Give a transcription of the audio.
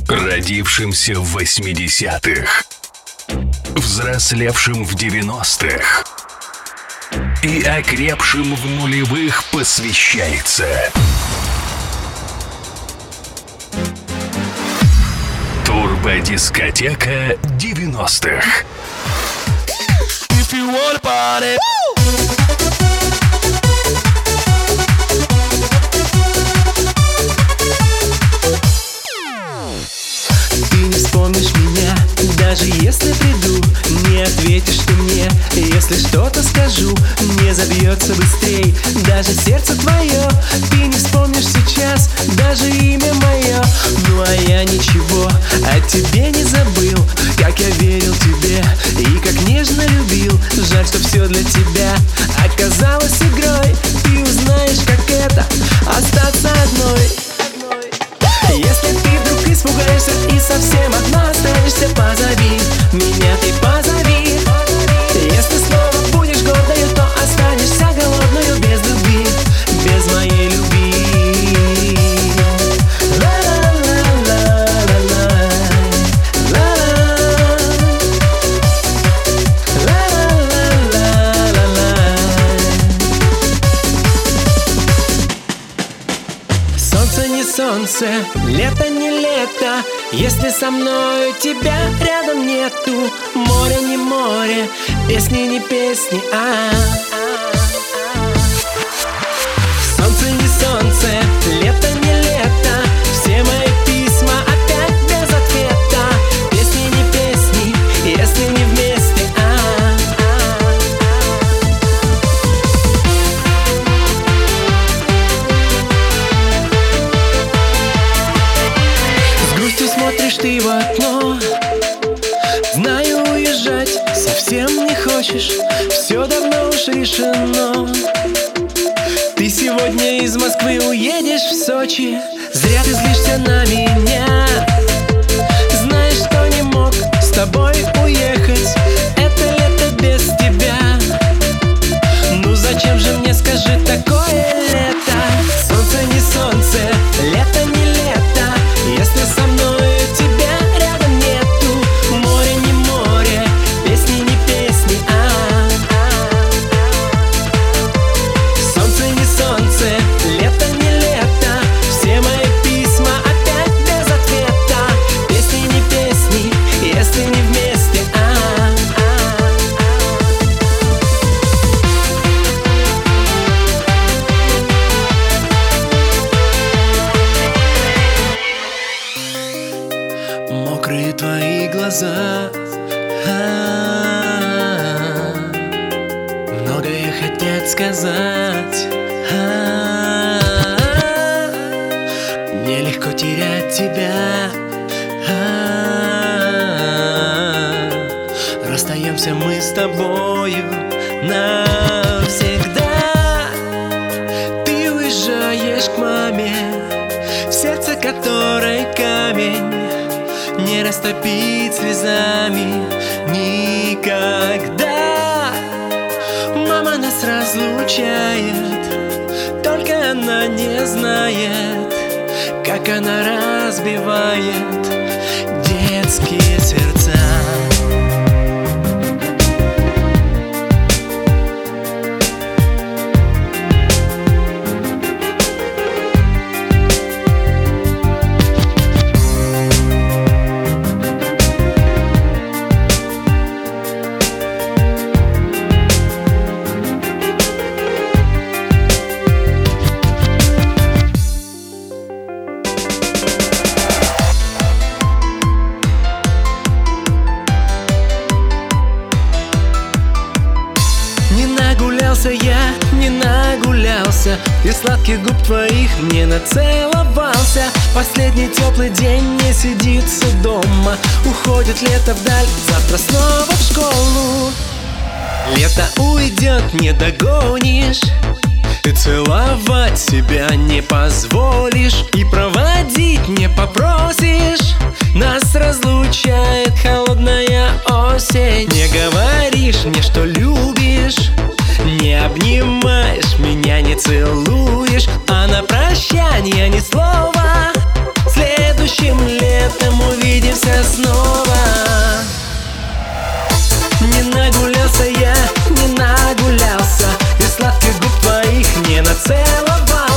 Родившимся в 80-х, взрослевшим в 90-х и окрепшим в нулевых посвящается Турбодискотека 90-х. Ты не вспомнишь меня, даже если приду. Не ответишь ты мне, если что-то скажу. Не забьется быстрей даже сердце твое. Ты не вспомнишь сейчас даже имя мое. Ну а я ничего о тебе не забыл. Как я верил тебе и как нежно любил. Жаль, что все для тебя оказалось игрой. Ты узнаешь, как это остаться одной. Если ты вдруг испугаешься и совсем одна останешься, позови меня, ты позови. Если снова будешь гордою, то останешься голодную без любви, без моей любви. Солнце не солнце, лето не лето, если со мною тебя рядом нету. Море не море, песни не песни, Солнце не солнце, лето не лето, все мои письма опять без ответа. Песни не песни, если не вместе, Смотришь ты в окно, знаю, уезжать совсем не хочешь. Все давно уж решено. Ты сегодня из Москвы уедешь в Сочи. Зря ты злишься на меня. Знаешь, что не мог с тобой уехать. Это лето без тебя. Ну зачем же мне, скажи, такое лето? Солнце не солнце, лето не лето, если со мной мокрые твои глаза, многое хотят сказать. Нелегко терять тебя. Расстаемся мы с тобою навсегда. Ты уезжаешь к маме, в сердце которой камень не растопить слезами никогда. Мама нас разлучает, только она не знает, как она разбивает детские сердца. Я не нагулялся, и сладких губ твоих не нацеловался. Последний теплый день не сидится дома. Уходит лето вдаль, завтра снова в школу. Лето уйдет, не догонишь. Ты целовать себя не позволишь и проводить не попросишь. Нас разлучает холодная осень. Не говоришь мне, что любишь, не обнимаешь меня, не целуешь, а на прощание ни слова. Следующим летом Просыпайся снова.